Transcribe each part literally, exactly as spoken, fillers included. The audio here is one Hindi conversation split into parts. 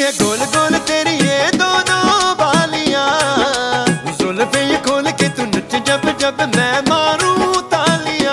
है गोल गोल तेरी ये दोनों बालियां, जुल्फे ये खोल के तू नच जब जब मैं मारूं तालियां।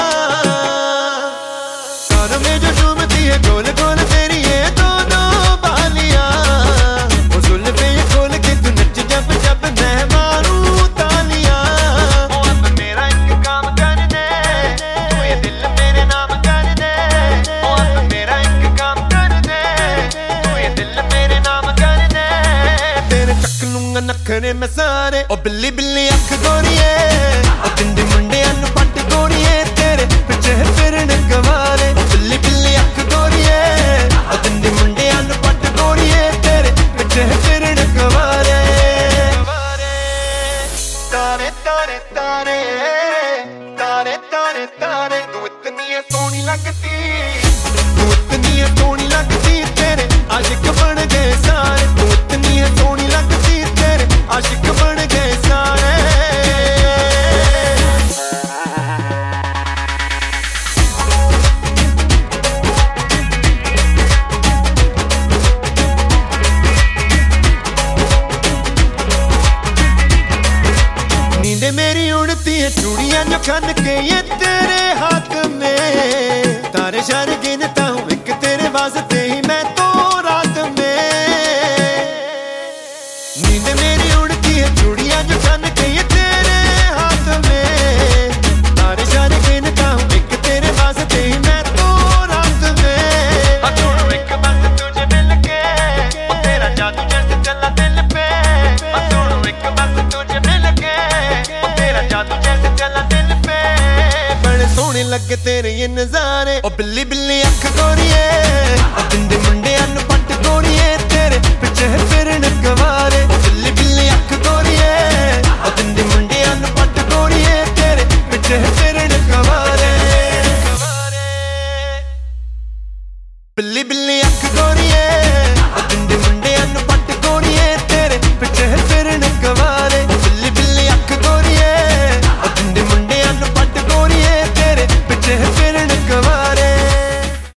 कानों में जो झूमती है गोल गोल तेरी ये दोनों बालियां, जुल्फे ये खोल के तू नच जब जब मैं मारूं तालियां। ओ अब मेरा एक काम कर दे, तू ये दिल मेरे नाम कर दे। ओ अब मेरा एक काम कर दे, तू ये दिल मेरे नाम कर दे। तेरे चक लूंगा नखरे मैं सारे, ओ बिल्ली बिल्ली अख गोरिए, ओ तिंदी मुंडियां नू पट गोरिए, तेरे पिछे फिरन गवारे। ओ बिल्ली बिल्ली अख गोरिए, ओ तिंदी मुंडियां नू पट गोरिए, तेरे पिछे फिरन गवारे। तारे तारे तारे तारे तारे तारे, तू इतनी है सोहनी लगती, तू इतनी है सोहनी लगती, तेरे आशिक बन गए सारे। तू इतनी है सोहनी लगती, तेरे आशिक बन गए सारे। नींदे मेरी उड़ती है चूड़ियां जो खन के ये तेरे हाथ में, तारे शारे गिनता हूँ एक तेरे वास्ते ही मैं तो रात में। नींदे मेरी उड़ती है चूड़ियां जो खन के ये तेरे हाथ में, तारे शारे गिनता हूँ एक तेरे वास्ते ही मैं तो रात में। अधूरो एक बस तुझे मिल के, ओ तेरा जादू जैसे चला दिल पे। अधूरो एक बस तुझे मिल के, ओ तेरा जादू जैसे चला दिल पे। बड़े सोहने लगे तेरे ये नजारे, ओ बिल्ली बिल्ली अख गोरिए, ओ तिंदे मुंडियां नू पट गोरिए, तेरे पिछे फिरन गवारे। ओ बिल्ली बिल्ली अख गोरिए, ओ तिंदे मुंडियां नू पट गोरिए, तेरे पिछे फिरन गवारे। बिल्ली बिल्ली अख